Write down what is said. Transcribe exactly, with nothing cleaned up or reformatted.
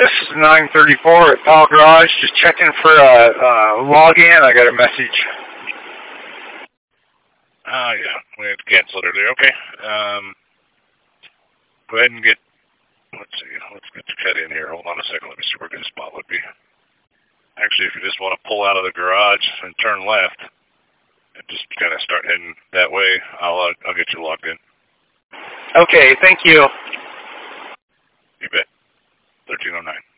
This is nine thirty-four at Powell Garage. Just checking for a, a login. I got a message. Ah, uh, yeah. We had to cancel it earlier. Okay. Um, go ahead and get, let's see, let's get the cut in here. Hold on a second. Let me see where a good spot would be. Actually, if you just want to pull out of the garage and turn left, and just kind of start heading that way, I'll, uh, I'll get you logged in. Okay, thank you. You bet. thirteen oh nine.